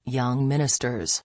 Young ministers.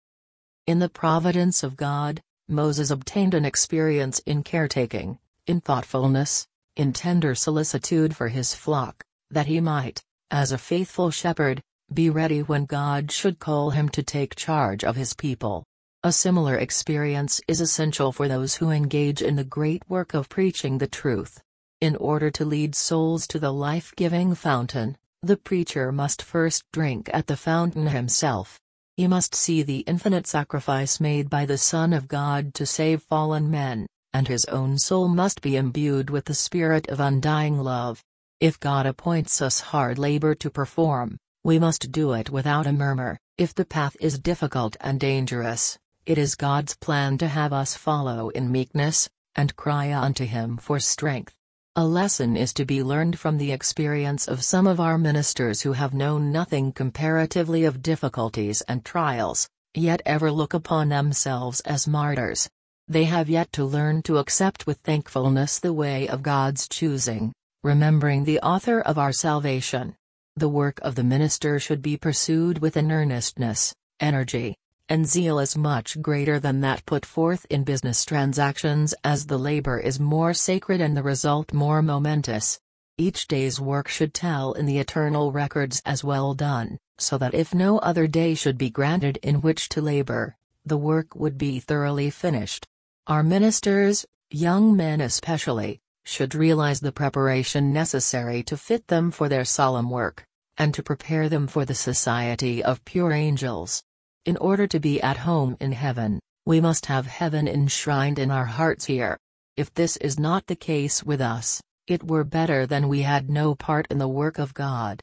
In the providence of God, Moses obtained an experience in caretaking, in thoughtfulness, in tender solicitude for his flock, that he might, as a faithful shepherd, be ready when God should call him to take charge of his people. A similar experience is essential for those who engage in the great work of preaching the truth. In order to lead souls to the life-giving fountain, the preacher must first drink at the fountain himself. He must see the infinite sacrifice made by the Son of God to save fallen men, and his own soul must be imbued with the spirit of undying love. If God appoints us hard labor to perform, we must do it without a murmur. If the path is difficult and dangerous, it is God's plan to have us follow in meekness, and cry unto Him for strength. A lesson is to be learned from the experience of some of our ministers who have known nothing comparatively of difficulties and trials, yet ever look upon themselves as martyrs. They have yet to learn to accept with thankfulness the way of God's choosing, remembering the author of our salvation. The work of the minister should be pursued with an earnestness, energy, and zeal as much greater than that put forth in business transactions, as the labor is more sacred and the result more momentous. Each day's work should tell in the eternal records as well done, so that if no other day should be granted in which to labor, the work would be thoroughly finished. Our ministers, young men especially, should realize the preparation necessary to fit them for their solemn work, and to prepare them for the society of pure angels. In order to be at home in heaven, we must have heaven enshrined in our hearts here. If this is not the case with us, it were better than we had no part in the work of God.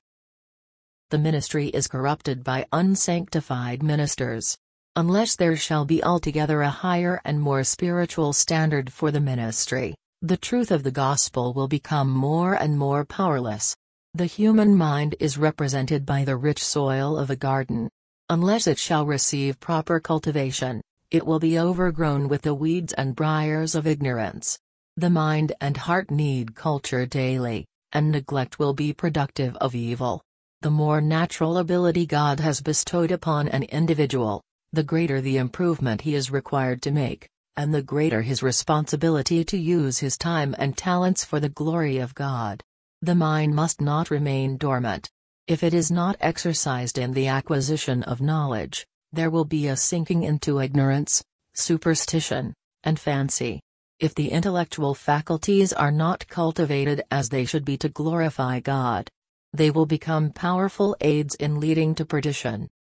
The ministry is corrupted by unsanctified ministers. Unless there shall be altogether a higher and more spiritual standard for the ministry, the truth of the gospel will become more and more powerless. The human mind is represented by the rich soil of a garden. Unless it shall receive proper cultivation, it will be overgrown with the weeds and briars of ignorance. The mind and heart need culture daily, and neglect will be productive of evil. The more natural ability God has bestowed upon an individual, the greater the improvement he is required to make, and the greater his responsibility to use his time and talents for the glory of God. The mind must not remain dormant. If it is not exercised in the acquisition of knowledge, there will be a sinking into ignorance, superstition, and fancy. If the intellectual faculties are not cultivated as they should be to glorify God, they will become powerful aids in leading to perdition.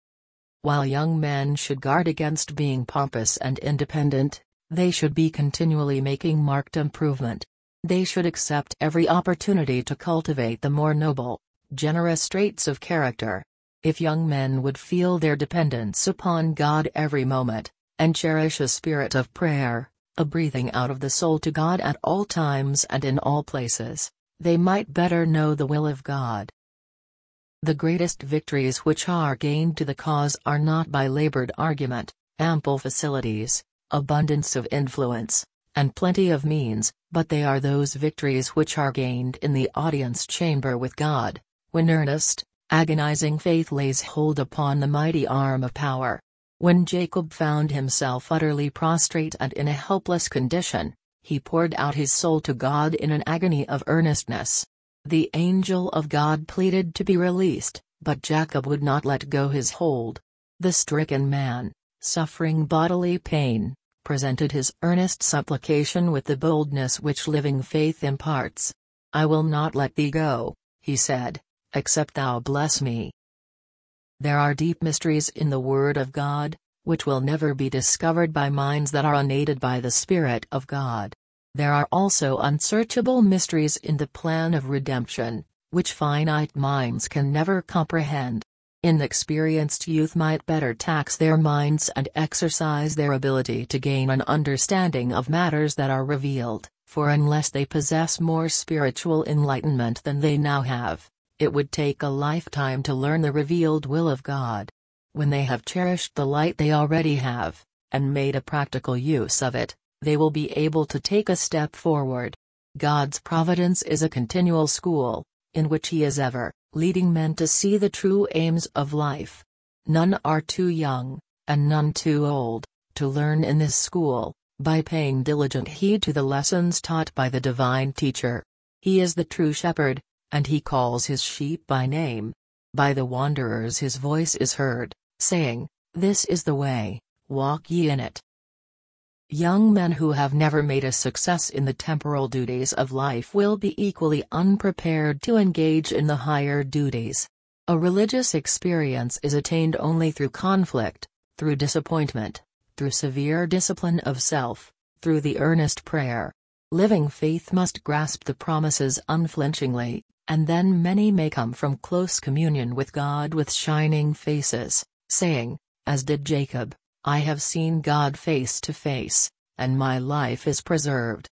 While young men should guard against being pompous and independent, they should be continually making marked improvement. They should accept every opportunity to cultivate the more noble, generous traits of character. If young men would feel their dependence upon God every moment, and cherish a spirit of prayer, a breathing out of the soul to God at all times and in all places, they might better know the will of God. The greatest victories which are gained to the cause are not by labored argument, ample facilities, abundance of influence, and plenty of means, but they are those victories which are gained in the audience chamber with God, when earnest, agonizing faith lays hold upon the mighty arm of power. When Jacob found himself utterly prostrate and in a helpless condition, he poured out his soul to God in an agony of earnestness. The angel of God pleaded to be released, but Jacob would not let go his hold. The stricken man, suffering bodily pain, presented his earnest supplication with the boldness which living faith imparts. "I will not let thee go," he said, "except thou bless me." There are deep mysteries in the Word of God, which will never be discovered by minds that are unaided by the Spirit of God. There are also unsearchable mysteries in the plan of redemption, which finite minds can never comprehend. Inexperienced youth might better tax their minds and exercise their ability to gain an understanding of matters that are revealed, for unless they possess more spiritual enlightenment than they now have, it would take a lifetime to learn the revealed will of God. When they have cherished the light they already have, and made a practical use of it, they will be able to take a step forward. God's providence is a continual school, in which He is ever leading men to see the true aims of life. None are too young, and none too old, to learn in this school, by paying diligent heed to the lessons taught by the divine teacher. He is the true shepherd, and he calls his sheep by name. By the wanderers his voice is heard, saying, "This is the way, walk ye in it." Young men who have never made a success in the temporal duties of life will be equally unprepared to engage in the higher duties. A religious experience is attained only through conflict, through disappointment, through severe discipline of self, through the earnest prayer. Living faith must grasp the promises unflinchingly, and then many may come from close communion with God with shining faces, saying, as did Jacob, "I have seen God face to face, and my life is preserved."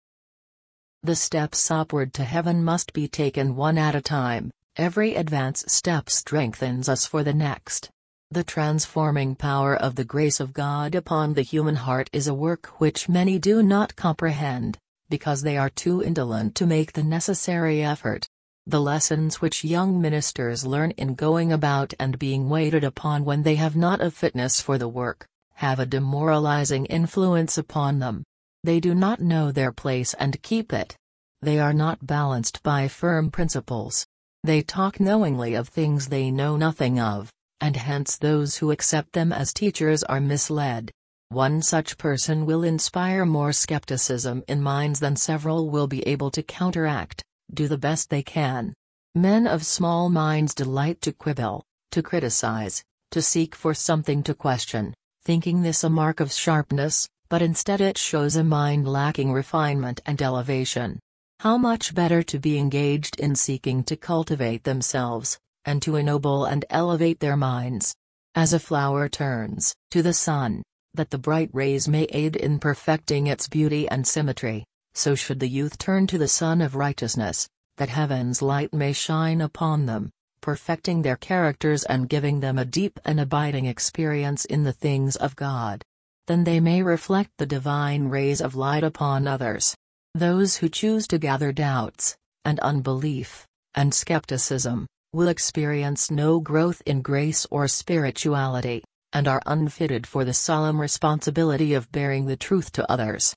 The steps upward to heaven must be taken one at a time. Every advance step strengthens us for the next. The transforming power of the grace of God upon the human heart is a work which many do not comprehend, because they are too indolent to make the necessary effort. The lessons which young ministers learn in going about and being waited upon when they have not a fitness for the work, have a demoralizing influence upon them. They do not know their place and keep it. They are not balanced by firm principles. They talk knowingly of things they know nothing of, and hence those who accept them as teachers are misled. One such person will inspire more skepticism in minds than several will be able to counteract, do the best they can. Men of small minds delight to quibble, to criticize, to seek for something to question, thinking this a mark of sharpness, but instead it shows a mind lacking refinement and elevation. How much better to be engaged in seeking to cultivate themselves, and to ennoble and elevate their minds. As a flower turns to the sun, that the bright rays may aid in perfecting its beauty and symmetry, so should the youth turn to the sun of righteousness, that heaven's light may shine upon them, perfecting their characters and giving them a deep and abiding experience in the things of God. Then they may reflect the divine rays of light upon others. Those who choose to gather doubts, and unbelief, and skepticism, will experience no growth in grace or spirituality, and are unfitted for the solemn responsibility of bearing the truth to others.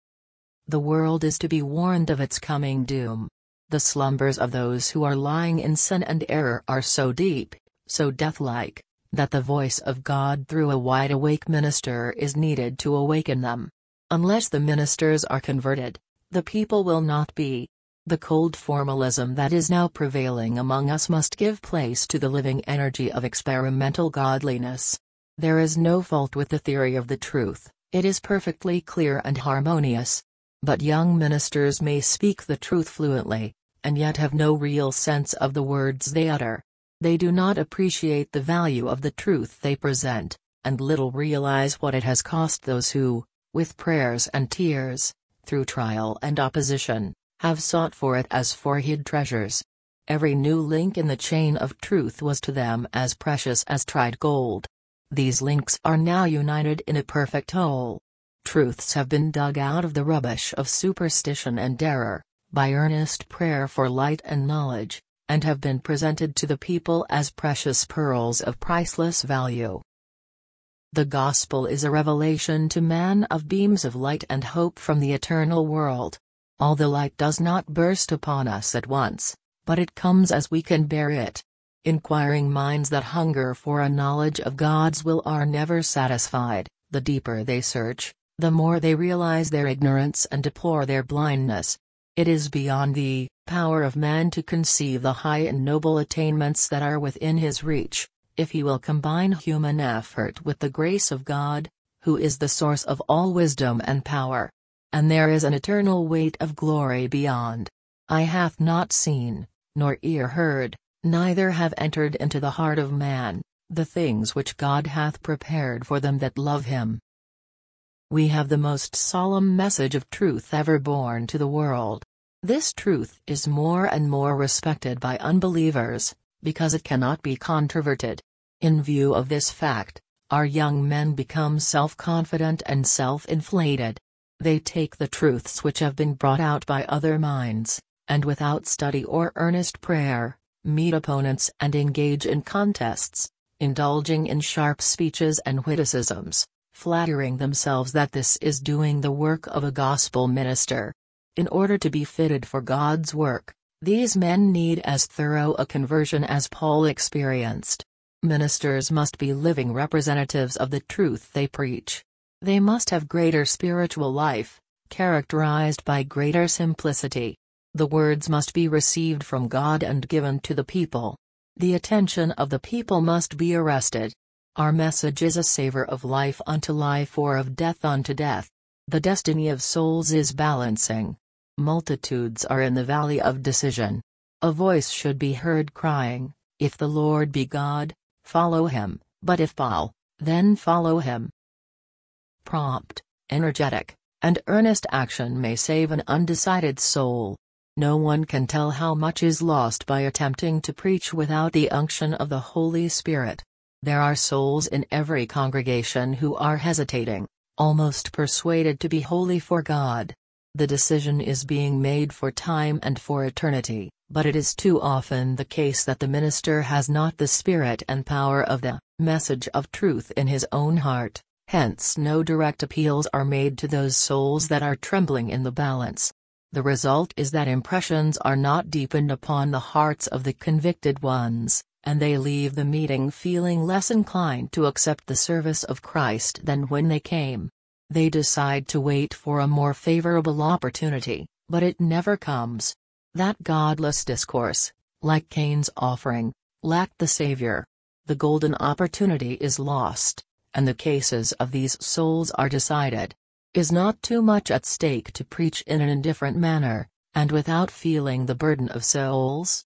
The world is to be warned of its coming doom. The slumbers of those who are lying in sin and error are so deep, so death-like, that the voice of God through a wide-awake minister is needed to awaken them. Unless the ministers are converted, the people will not be. The cold formalism that is now prevailing among us must give place to the living energy of experimental godliness. There is no fault with the theory of the truth, it is perfectly clear and harmonious. But young ministers may speak the truth fluently, and yet have no real sense of the words they utter. They do not appreciate the value of the truth they present, and little realize what it has cost those who, with prayers and tears, through trial and opposition, have sought for it as for hid treasures. Every new link in the chain of truth was to them as precious as tried gold. These links are now united in a perfect whole. Truths have been dug out of the rubbish of superstition and error, by earnest prayer for light and knowledge, and have been presented to the people as precious pearls of priceless value. The Gospel is a revelation to man of beams of light and hope from the eternal world. All the light does not burst upon us at once, but it comes as we can bear it. Inquiring minds that hunger for a knowledge of God's will are never satisfied. The deeper they search, the more they realize their ignorance and deplore their blindness. It is beyond the power of man to conceive the high and noble attainments that are within his reach, if he will combine human effort with the grace of God, who is the source of all wisdom and power. And there is an eternal weight of glory beyond. Eye hath not seen, nor ear heard, neither have entered into the heart of man, the things which God hath prepared for them that love him. We have the most solemn message of truth ever born to the world. This truth is more and more respected by unbelievers, because it cannot be controverted. In view of this fact, our young men become self-confident and self-inflated. They take the truths which have been brought out by other minds, and without study or earnest prayer, meet opponents and engage in contests, indulging in sharp speeches and witticisms, flattering themselves that this is doing the work of a gospel minister. In order to be fitted for God's work, these men need as thorough a conversion as Paul experienced. Ministers must be living representatives of the truth they preach. They must have greater spiritual life, characterized by greater simplicity. The words must be received from God and given to the people. The attention of the people must be arrested. Our message is a savor of life unto life or of death unto death. The destiny of souls is balancing. Multitudes are in the valley of decision. A voice should be heard crying, "If the Lord be God, follow him, but if Baal, then follow him." Prompt, energetic, and earnest action may save an undecided soul. No one can tell how much is lost by attempting to preach without the unction of the Holy Spirit. There are souls in every congregation who are hesitating, almost persuaded to be holy for God. The decision is being made for time and for eternity, but it is too often the case that the minister has not the spirit and power of the message of truth in his own heart, hence no direct appeals are made to those souls that are trembling in the balance. The result is that impressions are not deepened upon the hearts of the convicted ones, and they leave the meeting feeling less inclined to accept the service of Christ than when they came. They decide to wait for a more favorable opportunity, but it never comes. That godless discourse, like Cain's offering, lacked the Savior. The golden opportunity is lost, and the cases of these souls are decided. Is not too much at stake to preach in an indifferent manner, and without feeling the burden of souls?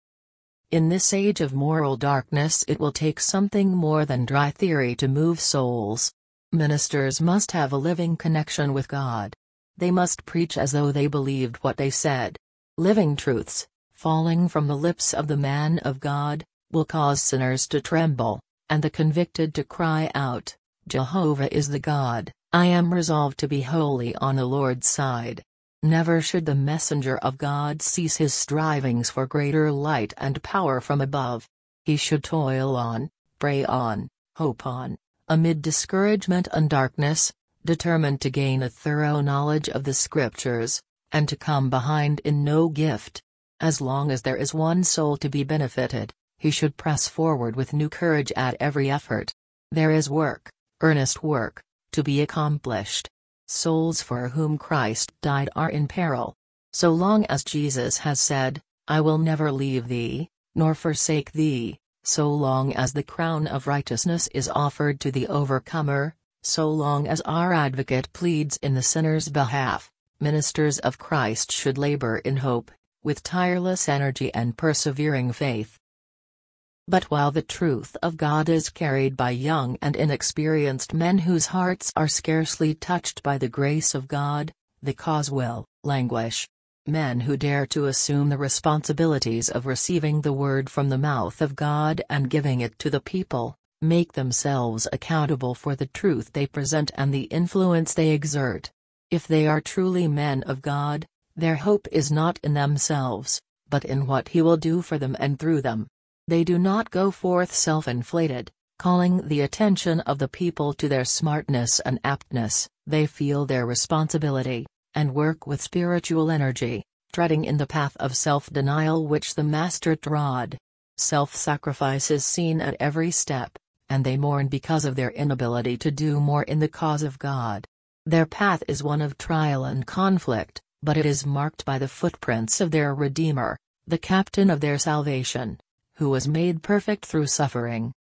In this age of moral darkness it will take something more than dry theory to move souls. Ministers must have a living connection with God. They must preach as though they believed what they said. Living truths, falling from the lips of the man of God, will cause sinners to tremble, and the convicted to cry out, "Jehovah is the God, I am resolved to be wholly on the Lord's side." Never should the messenger of God cease his strivings for greater light and power from above. He should toil on, pray on, hope on, amid discouragement and darkness, determined to gain a thorough knowledge of the Scriptures, and to come behind in no gift. As long as there is one soul to be benefited, he should press forward with new courage at every effort. There is work, earnest work, to be accomplished. Souls for whom Christ died are in peril. So long as Jesus has said, "I will never leave thee, nor forsake thee," so long as the crown of righteousness is offered to the overcomer, so long as our advocate pleads in the sinner's behalf, ministers of Christ should labor in hope, with tireless energy and persevering faith. But while the truth of God is carried by young and inexperienced men whose hearts are scarcely touched by the grace of God, the cause will languish. Men who dare to assume the responsibilities of receiving the word from the mouth of God and giving it to the people, make themselves accountable for the truth they present and the influence they exert. If they are truly men of God, their hope is not in themselves, but in what He will do for them and through them. They do not go forth self-inflated, calling the attention of the people to their smartness and aptness. They feel their responsibility, and work with spiritual energy, treading in the path of self-denial which the Master trod. Self-sacrifice is seen at every step, and they mourn because of their inability to do more in the cause of God. Their path is one of trial and conflict, but it is marked by the footprints of their Redeemer, the captain of their salvation, who was made perfect through suffering.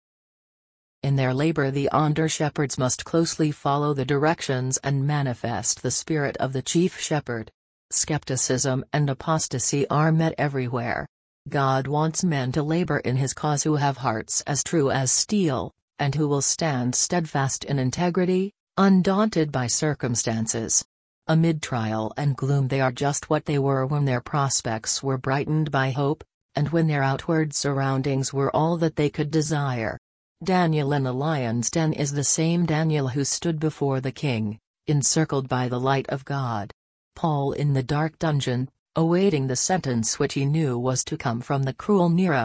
In their labor the under-shepherds must closely follow the directions and manifest the spirit of the chief shepherd. Skepticism and apostasy are met everywhere. God wants men to labor in His cause who have hearts as true as steel, and who will stand steadfast in integrity, undaunted by circumstances. Amid trial and gloom they are just what they were when their prospects were brightened by hope, and when their outward surroundings were all that they could desire. Daniel in the lion's den is the same Daniel who stood before the king, encircled by the light of God. Paul in the dark dungeon, awaiting the sentence which he knew was to come from the cruel Nero,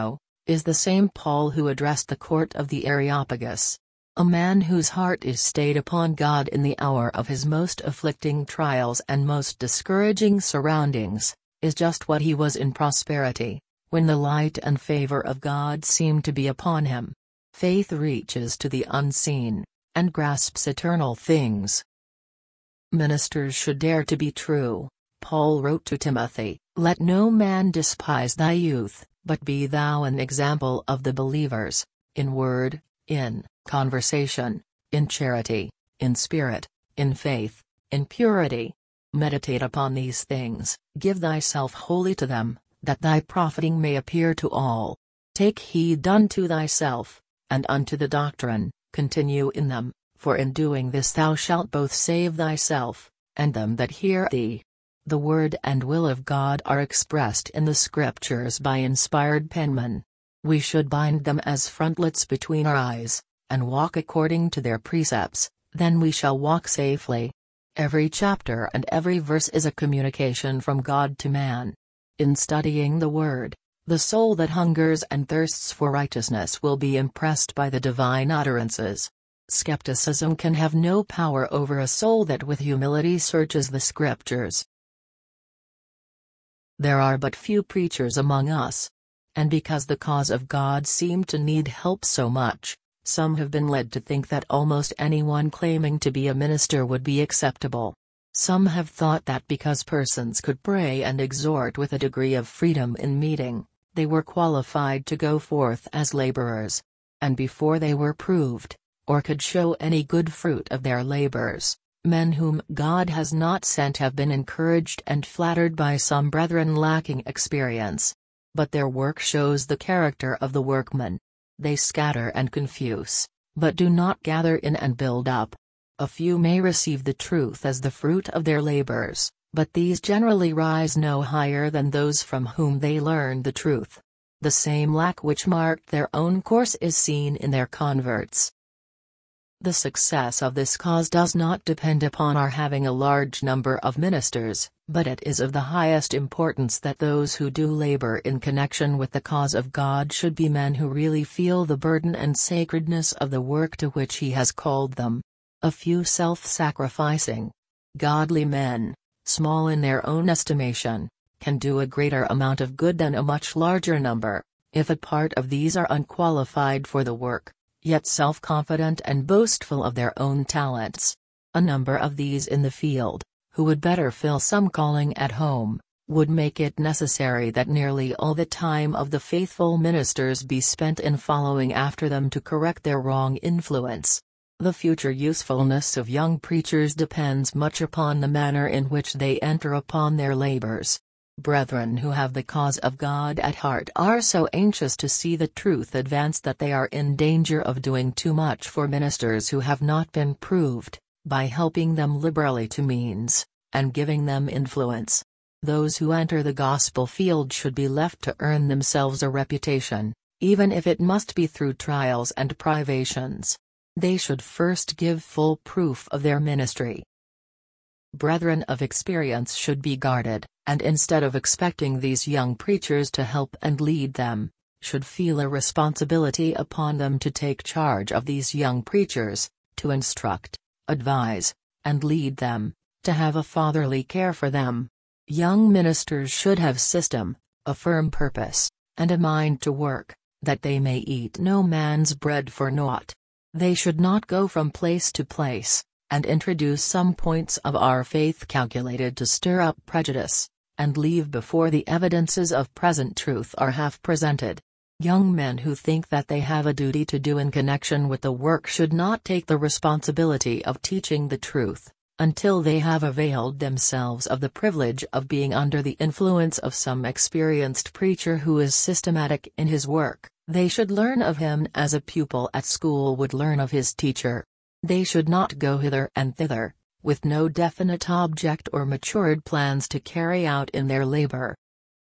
is the same Paul who addressed the court of the Areopagus. A man whose heart is stayed upon God in the hour of his most afflicting trials and most discouraging surroundings, is just what he was in prosperity, when the light and favor of God seemed to be upon him. Faith reaches to the unseen, and grasps eternal things. Ministers should dare to be true. Paul wrote to Timothy, "Let no man despise thy youth, but be thou an example of the believers, in word, in conversation, in charity, in spirit, in faith, in purity. Meditate upon these things, give thyself wholly to them, that thy profiting may appear to all. Take heed unto thyself, and unto the doctrine, continue in them, for in doing this thou shalt both save thyself, and them that hear thee." The word and will of God are expressed in the Scriptures by inspired penmen. We should bind them as frontlets between our eyes, and walk according to their precepts, then we shall walk safely. Every chapter and every verse is a communication from God to man. In studying the Word, the soul that hungers and thirsts for righteousness will be impressed by the divine utterances. Skepticism can have no power over a soul that with humility searches the Scriptures. There are but few preachers among us. And because the cause of God seemed to need help so much, some have been led to think that almost anyone claiming to be a minister would be acceptable. Some have thought that because persons could pray and exhort with a degree of freedom in meeting, they were qualified to go forth as laborers. And before they were proved, or could show any good fruit of their labors, men whom God has not sent have been encouraged and flattered by some brethren lacking experience. But their work shows the character of the workman. They scatter and confuse, but do not gather in and build up. A few may receive the truth as the fruit of their labors, but these generally rise no higher than those from whom they learned the truth. The same lack which marked their own course is seen in their converts. The success of this cause does not depend upon our having a large number of ministers, but it is of the highest importance that those who do labor in connection with the cause of God should be men who really feel the burden and sacredness of the work to which He has called them. A few self-sacrificing, godly men, small in their own estimation, can do a greater amount of good than a much larger number, if a part of these are unqualified for the work, yet self-confident and boastful of their own talents. A number of these in the field, who would better fill some calling at home, would make it necessary that nearly all the time of the faithful ministers be spent in following after them to correct their wrong influence. The future usefulness of young preachers depends much upon the manner in which they enter upon their labors. Brethren who have the cause of God at heart are so anxious to see the truth advance that they are in danger of doing too much for ministers who have not been proved, by helping them liberally to means, and giving them influence. Those who enter the gospel field should be left to earn themselves a reputation, even if it must be through trials and privations. They should first give full proof of their ministry. Brethren of experience should be guarded, and instead of expecting these young preachers to help and lead them, should feel a responsibility upon them to take charge of these young preachers, to instruct, advise, and lead them, to have a fatherly care for them. Young ministers should have system, a firm purpose, and a mind to work, that they may eat no man's bread for naught. They should not go from place to place, and introduce some points of our faith calculated to stir up prejudice, and leave before the evidences of present truth are half presented. Young men who think that they have a duty to do in connection with the work should not take the responsibility of teaching the truth, until they have availed themselves of the privilege of being under the influence of some experienced preacher who is systematic in his work. They should learn of him as a pupil at school would learn of his teacher. They should not go hither and thither, with no definite object or matured plans to carry out in their labor.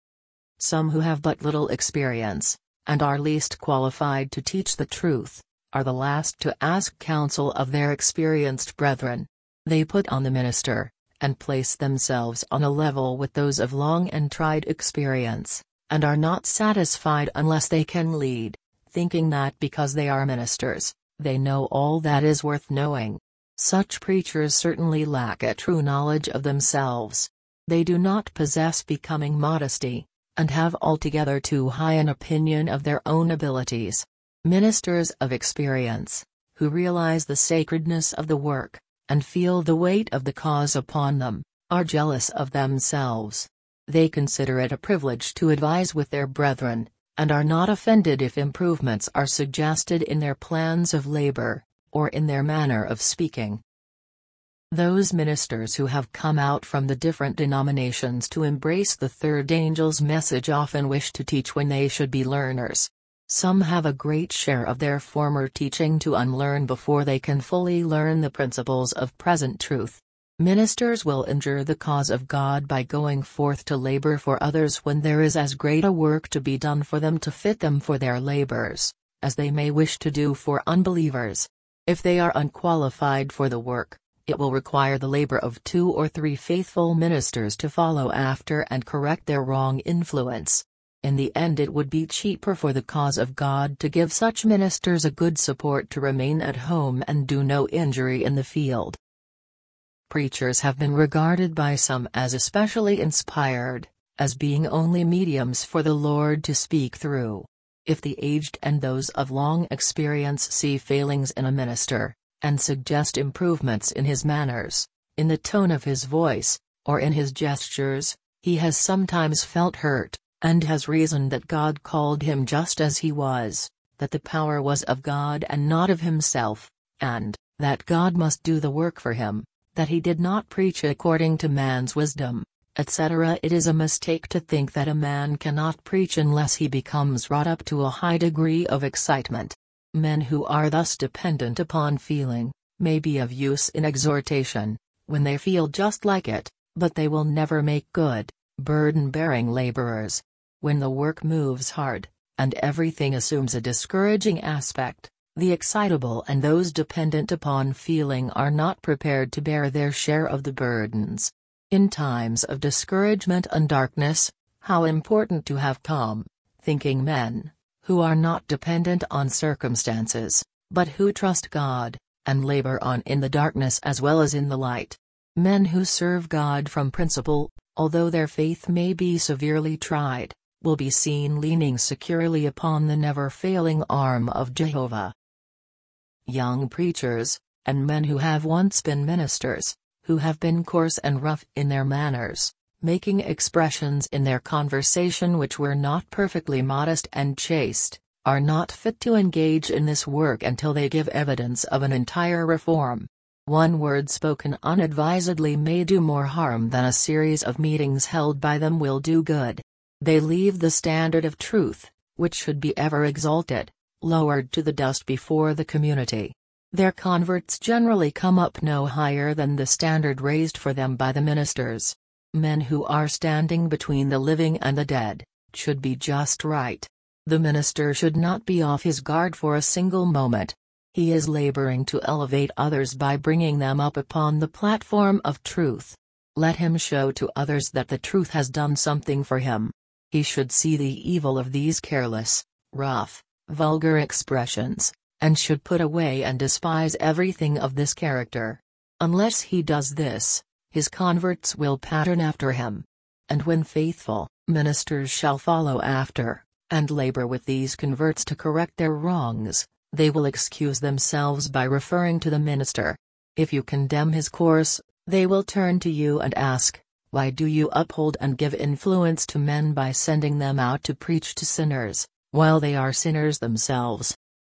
Some who have but little experience, and are least qualified to teach the truth, are the last to ask counsel of their experienced brethren. They put on the minister, and place themselves on a level with those of long and tried experience, and are not satisfied unless they can lead, thinking that because they are ministers, they know all that is worth knowing. Such preachers certainly lack a true knowledge of themselves. They do not possess becoming modesty, and have altogether too high an opinion of their own abilities. Ministers of experience, who realize the sacredness of the work, and feel the weight of the cause upon them, are jealous of themselves. They consider it a privilege to advise with their brethren, and are not offended if improvements are suggested in their plans of labor, or in their manner of speaking. Those ministers who have come out from the different denominations to embrace the third angel's message often wish to teach when they should be learners. Some have a great share of their former teaching to unlearn before they can fully learn the principles of present truth. Ministers will injure the cause of God by going forth to labor for others when there is as great a work to be done for them to fit them for their labors, as they may wish to do for unbelievers. If they are unqualified for the work, it will require the labor of 2 or 3 faithful ministers to follow after and correct their wrong influence. In the end, it would be cheaper for the cause of God to give such ministers a good support to remain at home and do no injury in the field. Preachers have been regarded by some as especially inspired, as being only mediums for the Lord to speak through. If the aged and those of long experience see failings in a minister, and suggest improvements in his manners, in the tone of his voice, or in his gestures, he has sometimes felt hurt, and has reasoned that God called him just as he was, that the power was of God and not of himself, and that God must do the work for him, that he did not preach according to man's wisdom, etc. It is a mistake to think that a man cannot preach unless he becomes wrought up to a high degree of excitement. Men who are thus dependent upon feeling, may be of use in exhortation, when they feel just like it, but they will never make good, burden-bearing laborers. When the work moves hard, and everything assumes a discouraging aspect, the excitable and those dependent upon feeling are not prepared to bear their share of the burdens. In times of discouragement and darkness, how important to have calm, thinking men, who are not dependent on circumstances, but who trust God, and labor on in the darkness as well as in the light. Men who serve God from principle, although their faith may be severely tried, will be seen leaning securely upon the never-failing arm of Jehovah. Young preachers, and men who have once been ministers, who have been coarse and rough in their manners, making expressions in their conversation which were not perfectly modest and chaste, are not fit to engage in this work until they give evidence of an entire reform. One word spoken unadvisedly may do more harm than a series of meetings held by them will do good. They leave the standard of truth, which should be ever exalted, lowered to the dust before the community. Their converts generally come up no higher than the standard raised for them by the ministers. Men who are standing between the living and the dead, should be just right. The minister should not be off his guard for a single moment. He is laboring to elevate others by bringing them up upon the platform of truth. Let him show to others that the truth has done something for him. He should see the evil of these careless, rough, vulgar expressions, and should put away and despise everything of this character. Unless he does this, his converts will pattern after him. And when faithful, ministers shall follow after, and labor with these converts to correct their wrongs, they will excuse themselves by referring to the minister. If you condemn his course, they will turn to you and ask, "Why do you uphold and give influence to men by sending them out to preach to sinners, while they are sinners themselves?"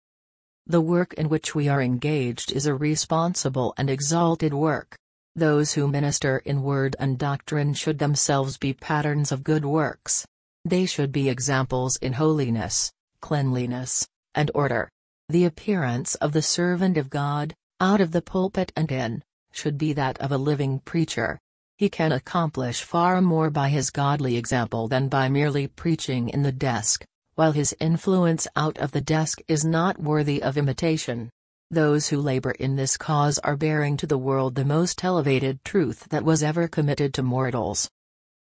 The work in which we are engaged is a responsible and exalted work. Those who minister in word and doctrine should themselves be patterns of good works. They should be examples in holiness, cleanliness, and order. The appearance of the servant of God, out of the pulpit and in, should be that of a living preacher. He can accomplish far more by his godly example than by merely preaching in the desk, while his influence out of the desk is not worthy of imitation. Those who labor in this cause are bearing to the world the most elevated truth that was ever committed to mortals.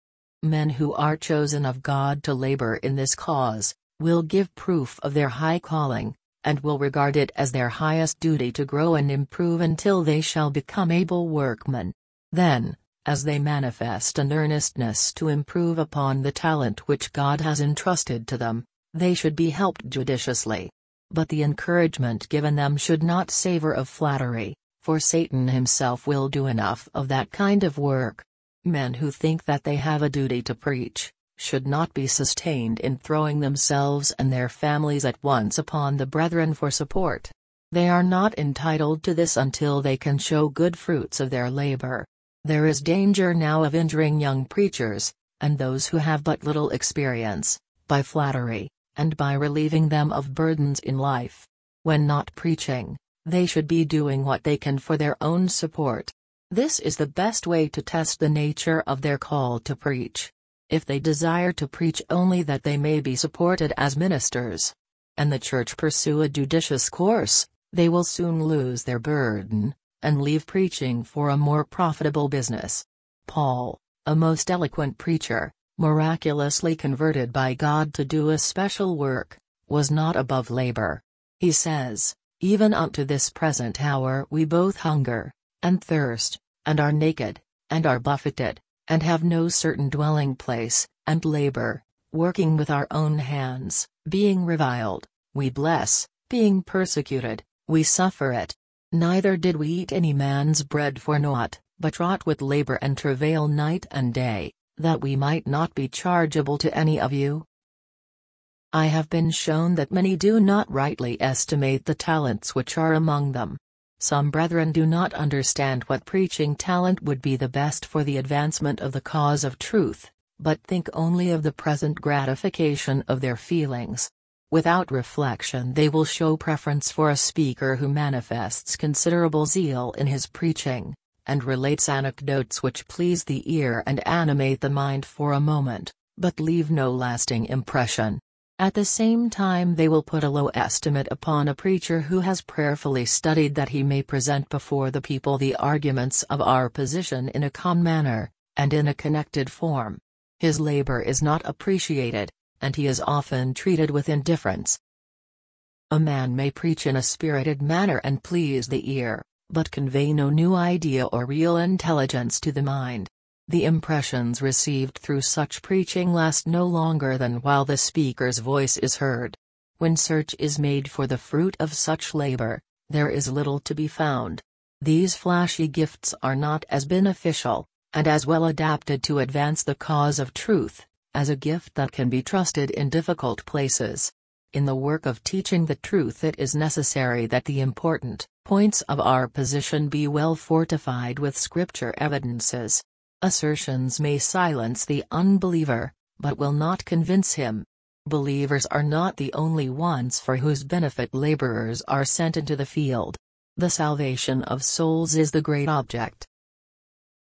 Men who are chosen of God to labor in this cause, will give proof of their high calling, and will regard it as their highest duty to grow and improve until they shall become able workmen. Then, as they manifest an earnestness to improve upon the talent which God has entrusted to them, they should be helped judiciously. But the encouragement given them should not savor of flattery, for Satan himself will do enough of that kind of work. Men who think that they have a duty to preach, should not be sustained in throwing themselves and their families at once upon the brethren for support. They are not entitled to this until they can show good fruits of their labor. There is danger now of injuring young preachers, and those who have but little experience, by flattery, and by relieving them of burdens in life. When not preaching, they should be doing what they can for their own support. This is the best way to test the nature of their call to preach. If they desire to preach only that they may be supported as ministers, and the church pursue a judicious course, they will soon lose their burden, and leave preaching for a more profitable business. Paul, a most eloquent preacher, miraculously converted by God to do a special work, was not above labor. He says, "Even unto this present hour we both hunger, and thirst, and are naked, and are buffeted, and have no certain dwelling place, and labor, working with our own hands, being reviled, we bless, being persecuted, we suffer it. Neither did we eat any man's bread for naught, but wrought with labor and travail night and day, that we might not be chargeable to any of you." I have been shown that many do not rightly estimate the talents which are among them. Some brethren do not understand what preaching talent would be the best for the advancement of the cause of truth, but think only of the present gratification of their feelings. Without reflection they will show preference for a speaker who manifests considerable zeal in his preaching, and relates anecdotes which please the ear and animate the mind for a moment, but leave no lasting impression. At the same time they will put a low estimate upon a preacher who has prayerfully studied that he may present before the people the arguments of our position in a calm manner, and in a connected form. His labor is not appreciated, and he is often treated with indifference. A man may preach in a spirited manner and please the ear, but convey no new idea or real intelligence to the mind. The impressions received through such preaching last no longer than while the speaker's voice is heard. When search is made for the fruit of such labor, there is little to be found. These flashy gifts are not as beneficial, and as well adapted to advance the cause of truth, as a gift that can be trusted in difficult places. In the work of teaching the truth it is necessary that the important points of our position be well fortified with scripture evidences. Assertions may silence the unbeliever, but will not convince him. Believers are not the only ones for whose benefit laborers are sent into the field. The salvation of souls is the great object.